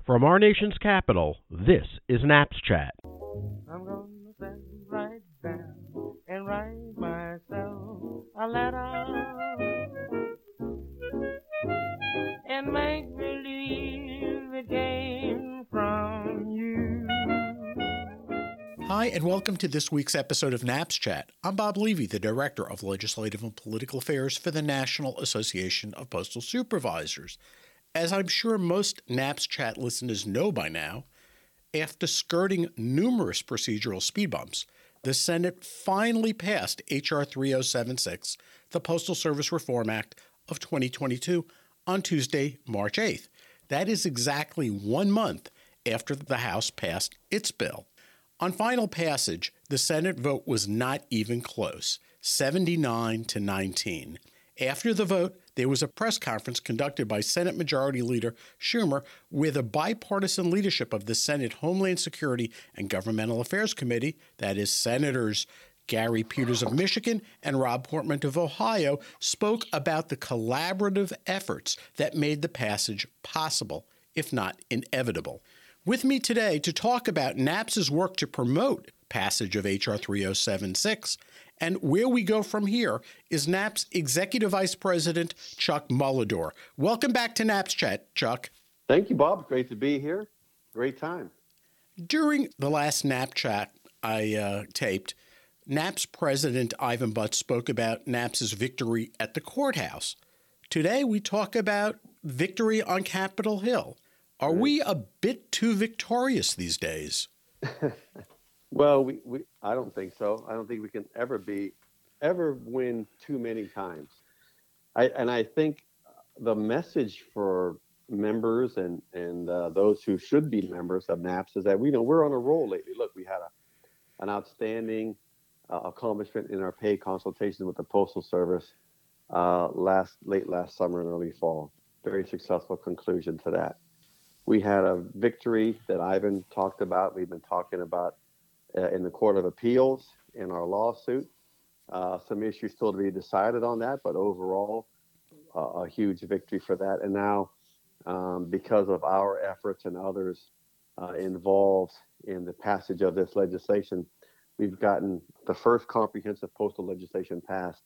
From our nation's capital, this is Naps Chat. I'm gonna sit right down and write myself a letter and make believe it came from you. Hi, and welcome to this week's episode of Naps Chat. I'm Bob Levy, the Director of Legislative and Political Affairs for the National Association of Postal Supervisors. As I'm sure most Naps Chat listeners know by now, after skirting numerous procedural speed bumps, the Senate finally passed H.R. 3076, the Postal Service Reform Act of 2022, on Tuesday, March 8th. That is exactly 1 month after the House passed its bill. On final passage, the Senate vote was not even close, 79 to 19. After the vote, there was a press conference conducted by Senate Majority Leader Schumer, where the bipartisan leadership of the Senate Homeland Security and Governmental Affairs Committee, that is, Senators Gary Peters of Michigan and Rob Portman of Ohio, spoke about the collaborative efforts that made the passage possible, if not inevitable. With me today to talk about NAPS's work to promote passage of H.R. 3076 and where we go from here is NAPS Executive Vice President Chuck Mulladur. Welcome back to NAPS Chat, Chuck. Thank you, Bob. Great to be here. Great time. During the last NAP Chat I taped, NAPS President Ivan Butz spoke about NAPS's victory at the courthouse. Today we talk about victory on Capitol Hill. Are we a bit too victorious these days? Well, I don't think so. I don't think we can ever win too many times. I think the message for members and those who should be members of NAPS is that we're on a roll lately. Look, we had an outstanding accomplishment in our pay consultation with the Postal Service late last summer and early fall. Very successful conclusion to that. We had a victory that Ivan talked about. We've been talking about in the Court of Appeals in our lawsuit. Some issues still to be decided on that, but overall, a huge victory for that. And now, because of our efforts and others involved in the passage of this legislation, we've gotten the first comprehensive postal legislation passed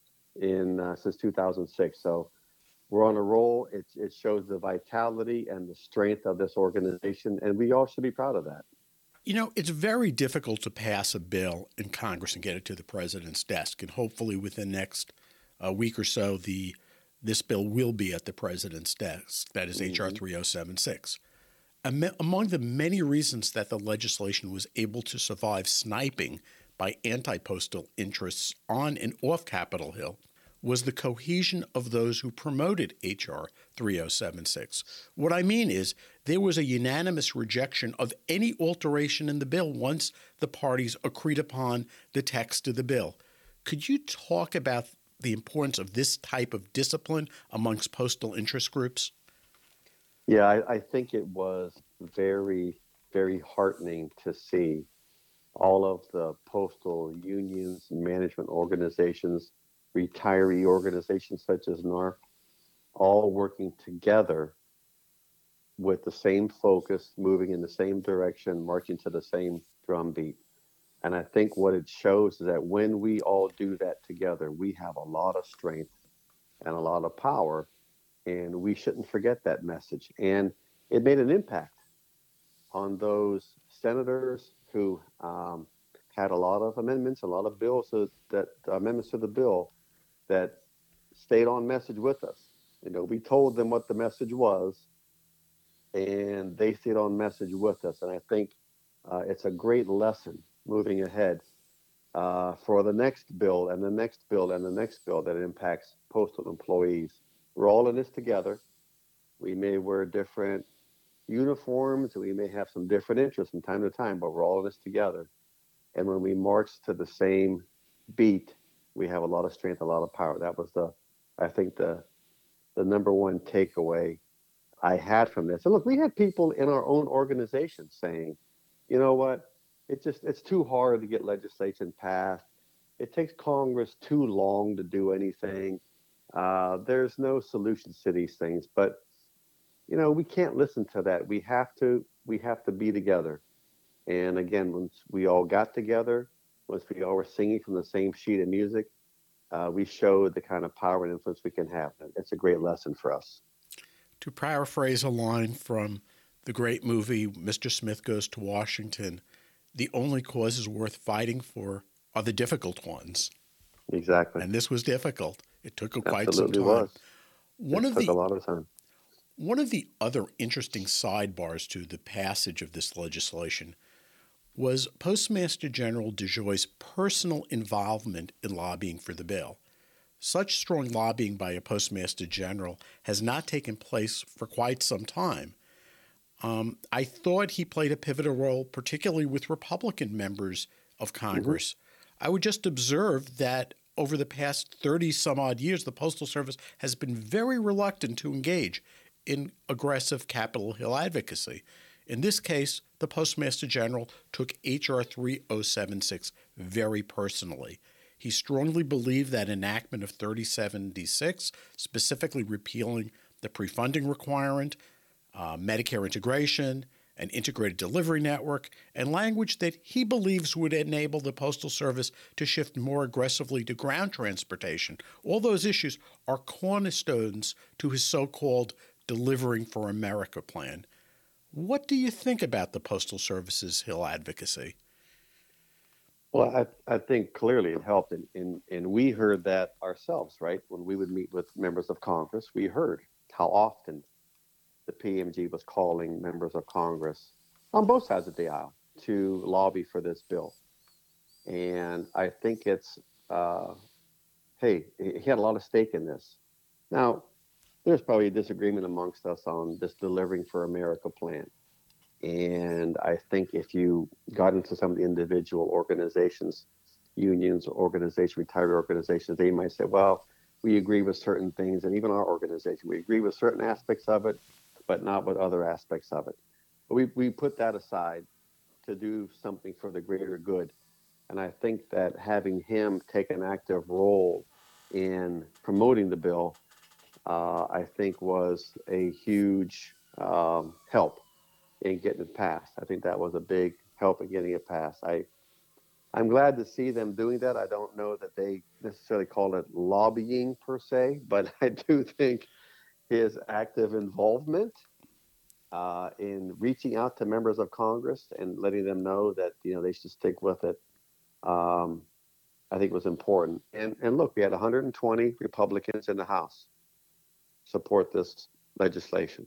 since 2006. So we're on a roll. It shows the vitality and the strength of this organization, and we all should be proud of that. You know, it's very difficult to pass a bill in Congress and get it to the president's desk, and hopefully within the next week or so, this bill will be at the president's desk. That is H.R. 3076. Among the many reasons that the legislation was able to survive sniping by anti-postal interests on and off Capitol Hill was the cohesion of those who promoted H.R. 3076. What I mean is there was a unanimous rejection of any alteration in the bill once the parties agreed upon the text of the bill. Could you talk about the importance of this type of discipline amongst postal interest groups? Yeah, I think it was very, very heartening to see all of the postal unions, management organizations, retiree organizations such as NARC, all working together with the same focus, moving in the same direction, marching to the same drumbeat. And I think what it shows is that when we all do that together, we have a lot of strength and a lot of power, and we shouldn't forget that message. And it made an impact on those senators who had a lot of amendments, a lot of bills, amendments to the bill that stayed on message with us. We told them what the message was, and they stayed on message with us. And I think it's a great lesson moving ahead for the next bill and the next bill and the next bill that impacts postal employees. We're all in this together. We may wear different uniforms, and we may have some different interests from time to time, but we're all in this together. And when we march to the same beat, we have a lot of strength, a lot of power. That was I think the number one takeaway I had from this. And look, we had people in our own organization saying, you know what, it's too hard to get legislation passed. It takes Congress too long to do anything. There's no solutions to these things. But we can't listen to that. We have to be together. And again, once we all got together, once we all were singing from the same sheet of music, we showed the kind of power and influence we can have. It's a great lesson for us. To paraphrase a line from the great movie Mr. Smith Goes to Washington, the only causes worth fighting for are the difficult ones. Exactly. And this was difficult. It took quite some Absolutely time. was. One It of took the a lot of time. One of the other interesting sidebars to the passage of this legislation was Postmaster General DeJoy's personal involvement in lobbying for the bill. Such strong lobbying by a Postmaster General has not taken place for quite some time. I thought he played a pivotal role, particularly with Republican members of Congress. I would just observe that over the past 30-some-odd years, the Postal Service has been very reluctant to engage in aggressive Capitol Hill advocacy. In this case, the Postmaster General took H.R. 3076 very personally. He strongly believed that enactment of 3076, specifically repealing the pre-funding requirement, Medicare integration, an integrated delivery network, and language that he believes would enable the Postal Service to shift more aggressively to ground transportation. All those issues are cornerstones to his so-called Delivering for America plan. What do you think about the Postal Service's Hill advocacy? Well, I think clearly it helped, and we heard that ourselves, right? When we would meet with members of Congress, we heard how often the PMG was calling members of Congress on both sides of the aisle to lobby for this bill. And I think it's, hey, he had a lot of stake in this. Now, there's probably a disagreement amongst us on this Delivering for America plan. And I think if you got into some of the individual organizations, unions, retiree organizations, they might say, well, we agree with certain things. And even our organization, we agree with certain aspects of it, but not with other aspects of it. But we put that aside to do something for the greater good. And I think that having him take an active role in promoting the bill, I think was a huge help in getting it passed. I think that was a big help in getting it passed. I'm glad to see them doing that. I don't know that they necessarily call it lobbying per se, but I do think his active involvement in reaching out to members of Congress and letting them know that they should stick with it, I think was important. And look, we had 120 Republicans in the House support this legislation.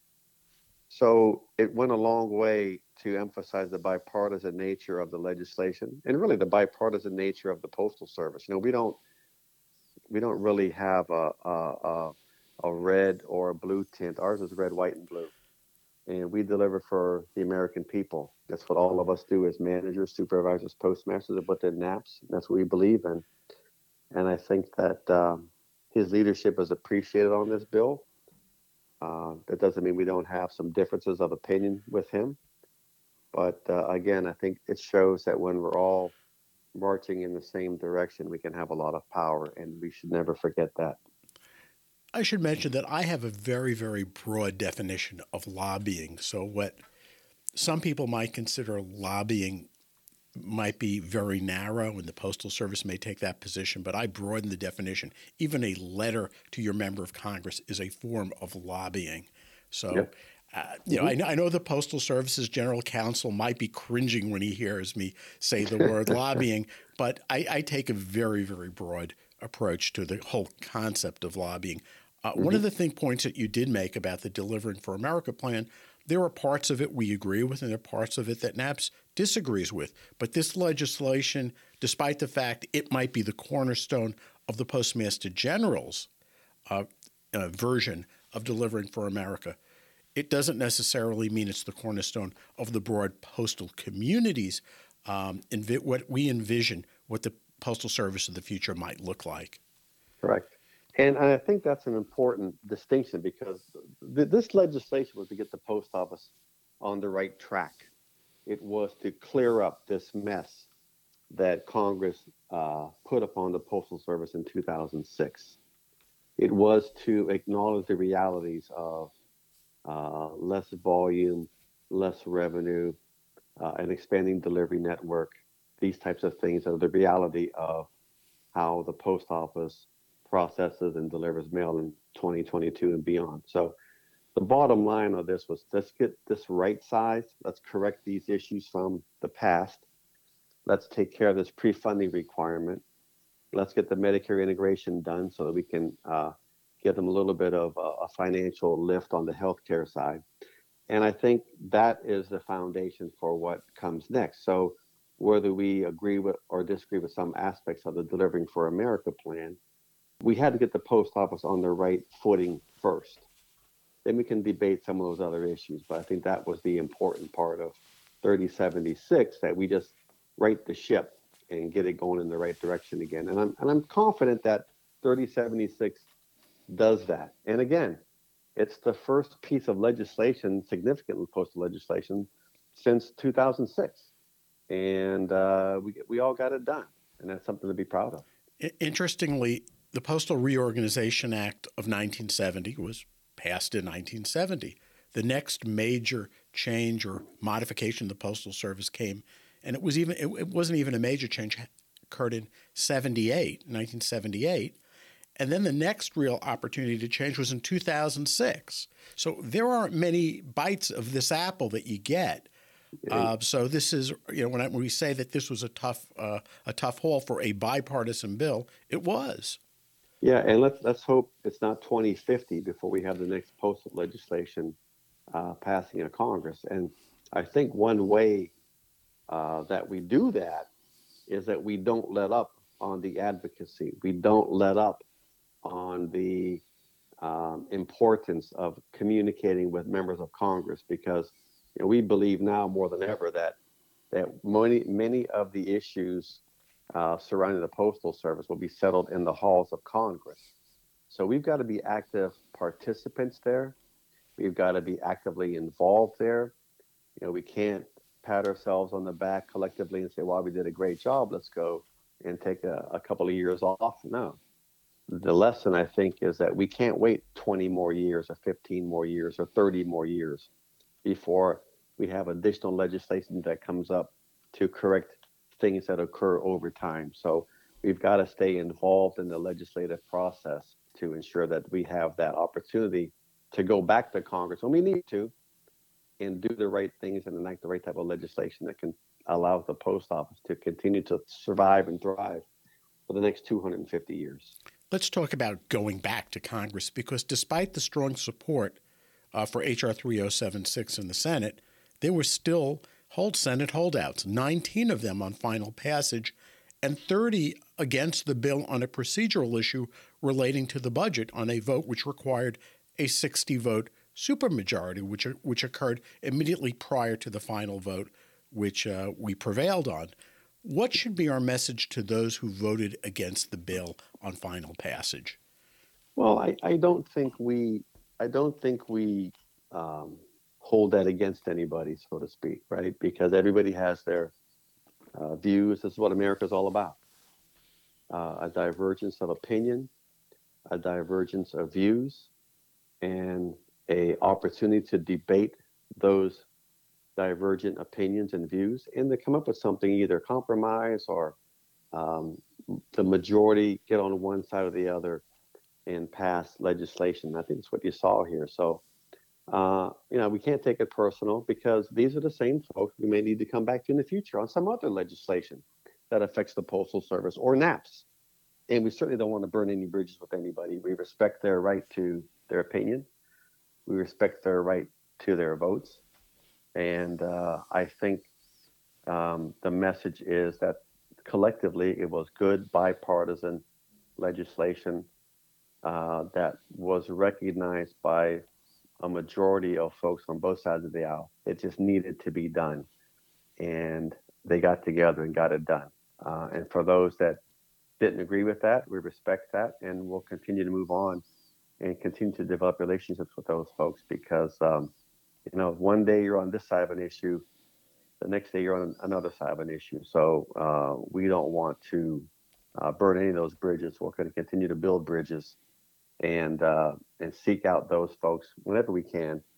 So it went a long way to emphasize the bipartisan nature of the legislation and really the bipartisan nature of the Postal Service. We don't really have a red or a blue tint. Ours is red, white, and blue. And we deliver for the American people. That's what all of us do as managers, supervisors, postmasters, within NAPS. That's what we believe in. And I think that his leadership is appreciated on this bill. That doesn't mean we don't have some differences of opinion with him. But again, I think it shows that when we're all marching in the same direction, we can have a lot of power, and we should never forget that. I should mention that I have a very, very broad definition of lobbying. So what some people might consider lobbying might be very narrow, and the Postal Service may take that position, but I broaden the definition. Even a letter to your member of Congress is a form of lobbying. So, Yep. I know the Postal Service's general counsel might be cringing when he hears me say the word lobbying, but I take a very, very broad approach to the whole concept of lobbying. One of the points that you did make about the Delivering for America plan, there are parts of it we agree with, and there are parts of it that NAPS disagrees with. But this legislation, despite the fact it might be the cornerstone of the Postmaster General's version of Delivering for America, it doesn't necessarily mean it's the cornerstone of the broad postal community's what we envision what the Postal Service of the future might look like. Correct. And I think that's an important distinction because this legislation was to get the post office on the right track. It was to clear up this mess that Congress put upon the Postal Service in 2006. It was to acknowledge the realities of less volume, less revenue, an expanding delivery network. These types of things are the reality of how the post office processes and delivers mail in 2022 and beyond. So the bottom line of this was, let's get this right size. Let's correct these issues from the past. Let's take care of this pre-funding requirement. Let's get the Medicare integration done so that we can give them a little bit of a financial lift on the healthcare side. And I think that is the foundation for what comes next. So whether we agree with or disagree with some aspects of the Delivering for America plan, we had to get the post office on the right footing first. Then we can debate some of those other issues. But I think that was the important part of 3076, that we just right the ship and get it going in the right direction again. And I'm confident that 3076 does that. And again, it's the first piece of legislation, significant postal legislation, since 2006. And we all got it done. And that's something to be proud of. Interestingly, the Postal Reorganization Act of 1970 was passed in 1970. The next major change or modification of the Postal Service came, and it wasn't even a major change, occurred in 1978. And then the next real opportunity to change was in 2006. So there aren't many bites of this apple that you get. So this is, when we say that this was a tough haul for a bipartisan bill, it was. Yeah, and let's hope it's not 2050 before we have the next postal legislation passing in Congress. And I think one way that we do that is that we don't let up on the advocacy. We don't let up on the importance of communicating with members of Congress, because we believe now more than ever that many of the issues surrounding the Postal Service will be settled in the halls of Congress. So we've got to be active participants there. We've got to be actively involved there. We can't pat ourselves on the back collectively and say, well, we did a great job, let's go and take a couple of years off. No. The lesson, I think, is that we can't wait 20 more years or 15 more years or 30 more years before we have additional legislation that comes up to correct things that occur over time. So we've got to stay involved in the legislative process to ensure that we have that opportunity to go back to Congress when we need to and do the right things and enact the right type of legislation that can allow the post office to continue to survive and thrive for the next 250 years. Let's talk about going back to Congress, because despite the strong support for H.R. 3076 in the Senate, there were still Senate holdouts, 19 of them on final passage, and 30 against the bill on a procedural issue relating to the budget on a vote which required a 60-vote supermajority, which occurred immediately prior to the final vote, which we prevailed on. What should be our message to those who voted against the bill on final passage? Well, I don't think we hold that against anybody, so to speak, right? Because everybody has their views. This is what America is all about. A divergence of opinion, a divergence of views, and a opportunity to debate those divergent opinions and views and to come up with something, either compromise or the majority get on one side or the other and pass legislation. I think that's what you saw here. So, we can't take it personal, because these are the same folks we may need to come back to in the future on some other legislation that affects the Postal Service or NAPS. And we certainly don't want to burn any bridges with anybody. We respect their right to their opinion. We respect their right to their votes. And I think the message is that collectively it was good bipartisan legislation that was recognized by a majority of folks on both sides of the aisle. It just needed to be done. And they got together and got it done. And for those that didn't agree with that, we respect that, and we'll continue to move on and continue to develop relationships with those folks, because one day you're on this side of an issue, the next day you're on another side of an issue. So we don't want to burn any of those bridges. We're going to continue to build bridges and seek out those folks whenever we can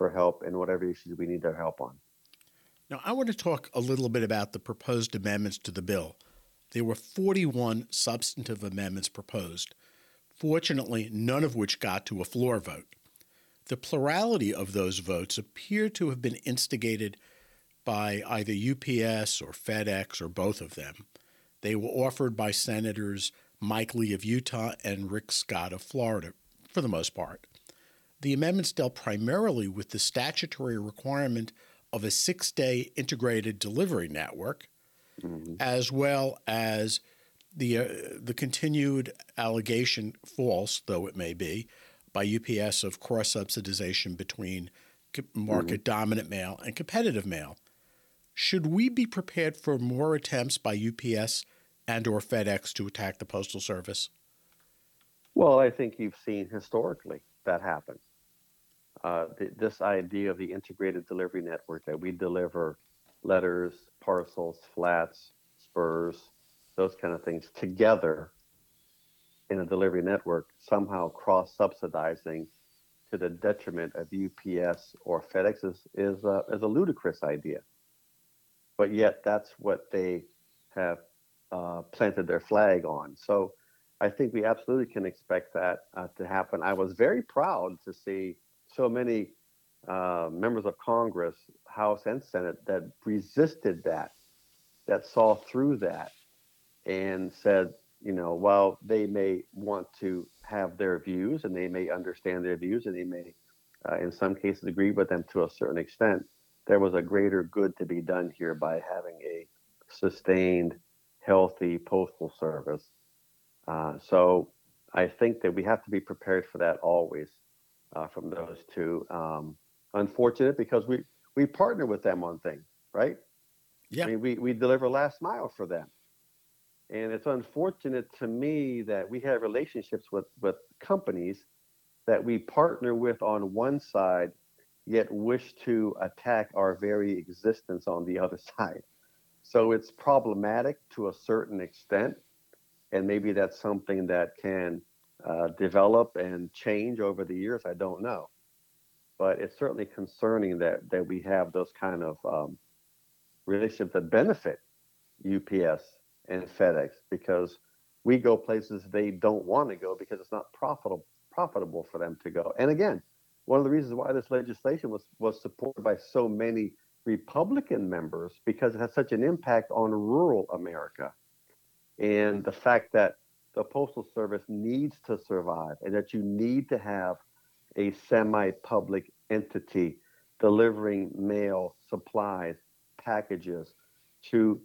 for help in whatever issues we need their help on. Now, I want to talk a little bit about the proposed amendments to the bill. There were 41 substantive amendments proposed, fortunately, none of which got to a floor vote. The plurality of those votes appear to have been instigated by either UPS or FedEx or both of them. They were offered by Senators Mike Lee of Utah and Rick Scott of Florida, for the most part. The amendments dealt primarily with the statutory requirement of a 6-day integrated delivery network, as well as the continued allegation, false though it may be, by UPS of cross-subsidization between market-dominant mail and competitive mail. Should we be prepared for more attempts by UPS and or FedEx to attack the Postal Service? Well, I think you've seen historically that happen. This idea of the integrated delivery network, that we deliver letters, parcels, flats, spurs, those kind of things together in a delivery network, somehow cross-subsidizing to the detriment of UPS or FedEx is a ludicrous idea. But yet that's what they have planted their flag on. So I think we absolutely can expect that to happen. I was very proud to see so many members of Congress, House and Senate, that resisted that saw through that and said, while they may want to have their views and they may understand their views and they may, in some cases, agree with them to a certain extent, there was a greater good to be done here by having a sustained, healthy postal service. So I think that we have to be prepared for that always from those two. Unfortunate because we partner with them on things, right? Yeah. I mean, we deliver last mile for them. And it's unfortunate to me that we have relationships with companies that we partner with on one side, yet wish to attack our very existence on the other side. So it's problematic to a certain extent. And maybe that's something that can develop and change over the years. I don't know. But it's certainly concerning that we have those kind of relationships that benefit UPS and FedEx, because we go places they don't want to go because it's not profitable for them to go. And again, one of the reasons why this legislation was supported by so many Republican members, because it has such an impact on rural America. And the fact that the Postal Service needs to survive and that you need to have a semi-public entity delivering mail, supplies, packages to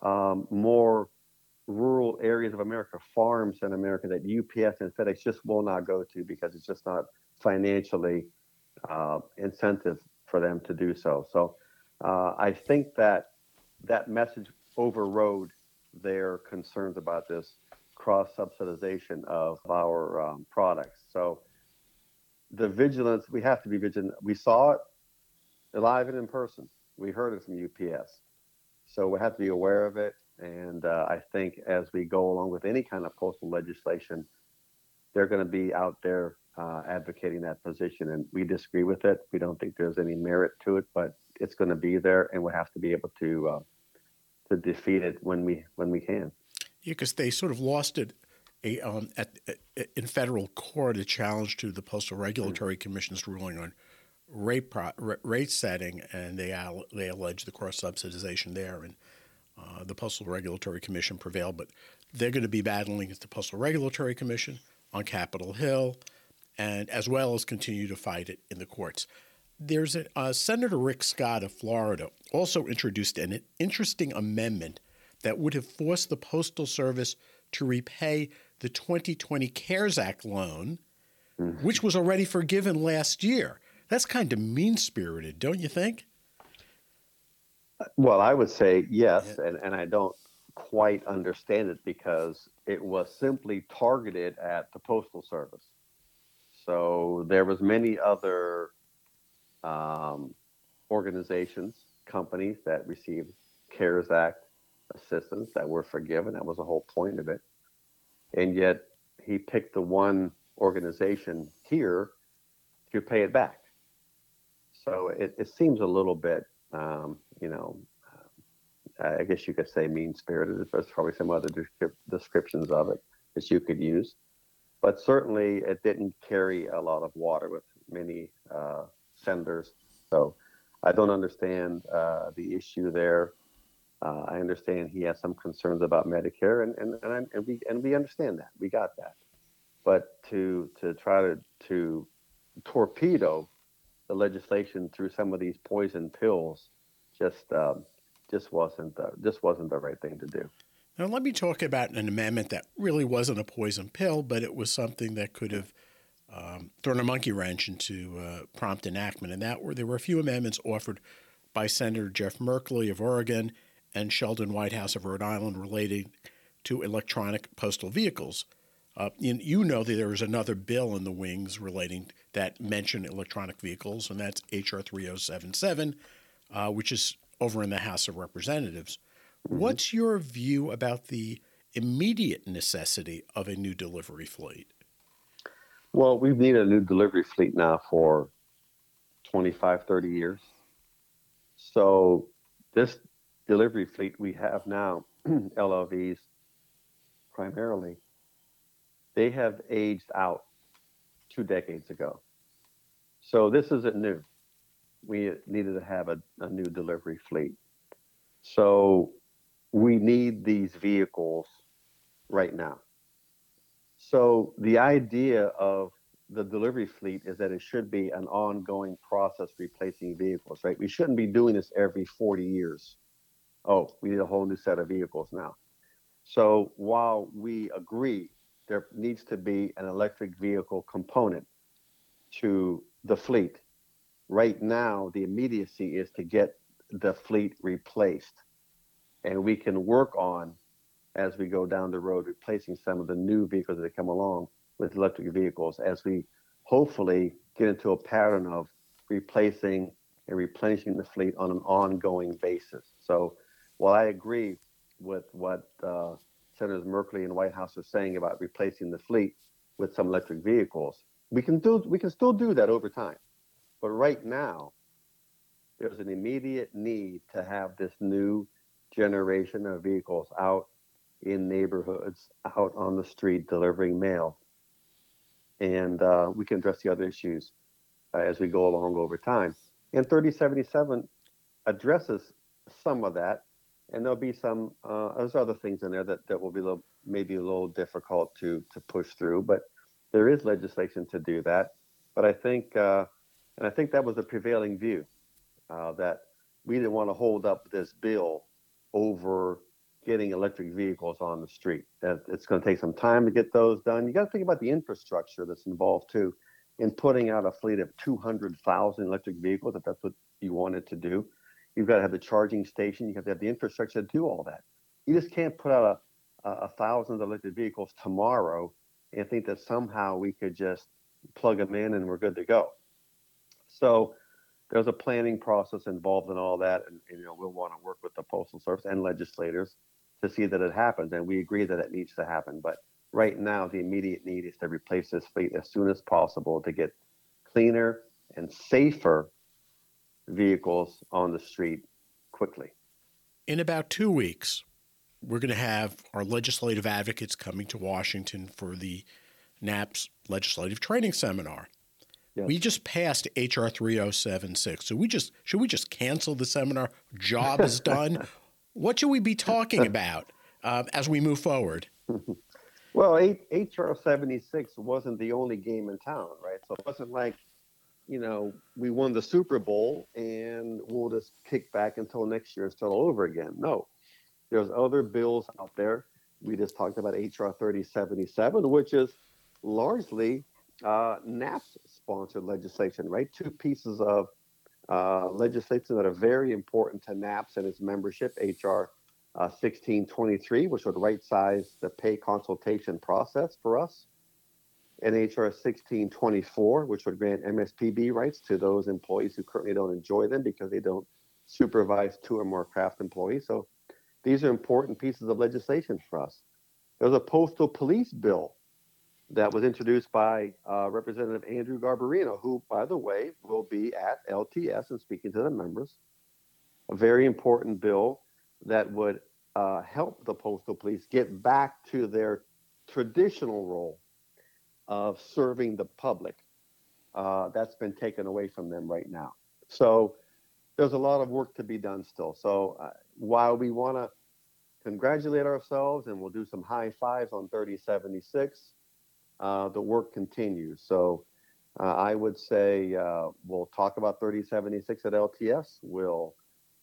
more rural areas of America, farms in America that UPS and FedEx just will not go to because it's just not financially incentive for them to do so. So I think that message overrode their concerns about this cross-subsidization of our products. So the vigilance, we have to be vigilant. We saw it live and in person. We heard it from UPS. So we have to be aware of it. And I think as we go along with any kind of postal legislation, they're going to be out there advocating that position. And we disagree with it. We don't think there's any merit to it, but it's going to be there, and we have to be able to defeat it when we can. Yeah, because they sort of lost it in federal court, a challenge to the Postal Regulatory Commission's ruling on rate setting, and they allege the cross-subsidization there, and the Postal Regulatory Commission prevailed. But they're going to be battling at the Postal Regulatory Commission on Capitol Hill, and as well as continue to fight it in the courts. There's Senator Rick Scott of Florida also introduced an interesting amendment that would have forced the Postal Service to repay the 2020 CARES Act loan, which was already forgiven last year. That's kind of mean-spirited, don't you think? Well, I would say yes, and I don't quite understand it because it was simply targeted at the Postal Service. So there was many other organizations, companies that received CARES Act assistance that were forgiven. That was the whole point of it. And yet he picked the one organization here to pay it back. So it seems a little bit, you know, I guess you could say mean-spirited. There's probably some other descriptions of it that you could use. But certainly it didn't carry a lot of water with many senators. So I don't understand the issue there. I understand he has some concerns about Medicare, and we understand that. We got that. But to try to torpedo the legislation through some of these poison pills just wasn't the right thing to do. Now, let me talk about an amendment that really wasn't a poison pill, but it was something that could have thrown a monkey wrench into prompt enactment. And there were a few amendments offered by Senator Jeff Merkley of Oregon and Sheldon Whitehouse of Rhode Island relating to electronic postal vehicles. You know that there was another bill in the wings relating that mentioned electronic vehicles, and that's H.R. 3077, which is over in the House of Representatives. Mm-hmm. What's your view about the immediate necessity of a new delivery fleet? Well, we've needed a new delivery fleet now for 25, 30 years. So this delivery fleet we have now, LLVs primarily, they have aged out 2 decades ago. So this isn't new. We needed to have a new delivery fleet. So we need these vehicles right now. So the idea of the delivery fleet is that it should be an ongoing process replacing vehicles, right? We shouldn't be doing this every 40 years. Oh, we need a whole new set of vehicles now. So while we agree there needs to be an electric vehicle component to the fleet, right now the immediacy is to get the fleet replaced. And we can work on, as we go down the road, replacing some of the new vehicles that come along with electric vehicles as we hopefully get into a pattern of replacing and replenishing the fleet on an ongoing basis. So while I agree with what Senators Merkley and Whitehouse are saying about replacing the fleet with some electric vehicles, we can still do that over time. But right now, there's an immediate need to have this new generation of vehicles out in neighborhoods, out on the street delivering mail. And we can address the other issues as we go along over time. And 3077 addresses some of that. And there'll be some, there's other things in there that will be maybe a little difficult to push through, but there is legislation to do that. But I think, and I think that was the prevailing view, that we didn't want to hold up this bill over getting electric vehicles on the street. That it's going to take some time to get those done. You got to think about the infrastructure that's involved too, in putting out a fleet of 200,000 electric vehicles, if that's what you wanted to do. You've got to have the charging station. You have to have the infrastructure to do all that. You just can't put out a 1,000 electric vehicles tomorrow and think that somehow we could just plug them in and we're good to go. So there's a planning process involved in all that, and we'll want to work with the Postal Service and legislators to see that it happens, and we agree that it needs to happen. But right now, the immediate need is to replace this fleet as soon as possible to get cleaner and safer vehicles on the street quickly. In about 2 weeks, we're going to have our legislative advocates coming to Washington for the NAPS Legislative Training Seminar. Yes. We just passed H.R. 3076. So should we just cancel the seminar? Job is done. What should we be talking about as we move forward? Well, H.R. 76 wasn't the only game in town, right? So it wasn't like, we won the Super Bowl and we'll just kick back until next year and start all over again. No, there's other bills out there. We just talked about H.R. 3077, which is largely NAPS-sponsored legislation, right? Two pieces of legislation that are very important to NAPS and its membership, H.R. 1623, which would right-size the pay consultation process for us, and H.R. 1624, which would grant MSPB rights to those employees who currently don't enjoy them because they don't supervise 2 or more craft employees. So these are important pieces of legislation for us. There's a postal police bill that was introduced by Representative Andrew Garbarino, who, by the way, will be at LTS and speaking to the members. A very important bill that would help the Postal Police get back to their traditional role of serving the public. That's been taken away from them right now. So there's a lot of work to be done still. So while we want to congratulate ourselves and we'll do some high fives on 3076, the work continues. So I would say we'll talk about 3076 at LTS. We'll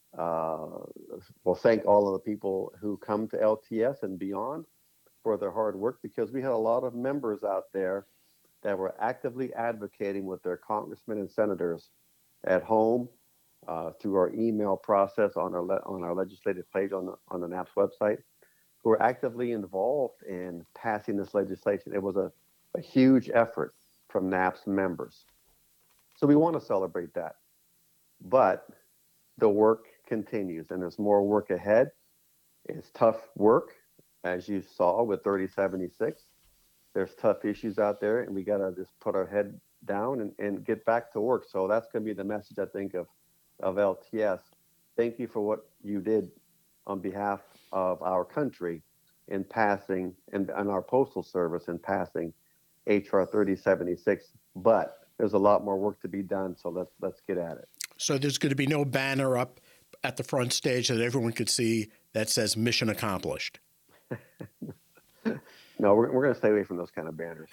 thank all of the people who come to LTS and beyond for their hard work, because we had a lot of members out there that were actively advocating with their congressmen and senators at home, through our email process on our legislative page on the NAPS website, who are actively involved in passing this legislation. It was a huge effort from NAPS members. So we want to celebrate that. But the work continues, and there's more work ahead. It's tough work, as you saw with 3076. There's tough issues out there, and we got to just put our head down and get back to work. So that's going to be the message, I think, of LTS. Thank you for what you did on behalf of our country in passing, and our Postal Service in passing HR 3076. But there's a lot more work to be done, so let's get at it. So there's going to be no banner up at the front stage that everyone could see that says "Mission Accomplished." No, we're going to stay away from those kind of banners.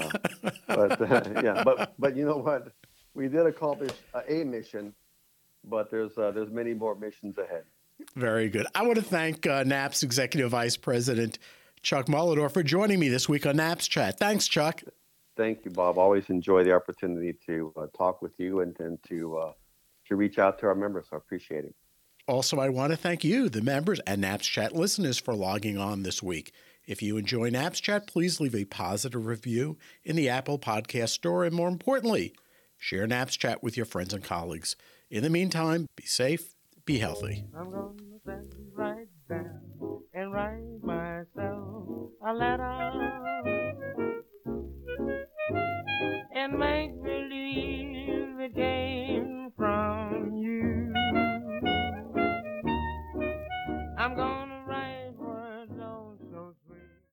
But you know what? We did accomplish a mission, but there's many more missions ahead. Very good. I want to thank NAPS Executive Vice President Chuck Mullendorf for joining me this week on NAPS Chat. Thanks, Chuck. Thank you, Bob. Always enjoy the opportunity to talk with you and to reach out to our members. So I appreciate it. Also, I want to thank you, the members and NAPS Chat listeners, for logging on this week. If you enjoy NAPS Chat, please leave a positive review in the Apple Podcast Store, and more importantly, share NAPS Chat with your friends and colleagues. In the meantime, be safe, be healthy. I'm gonna send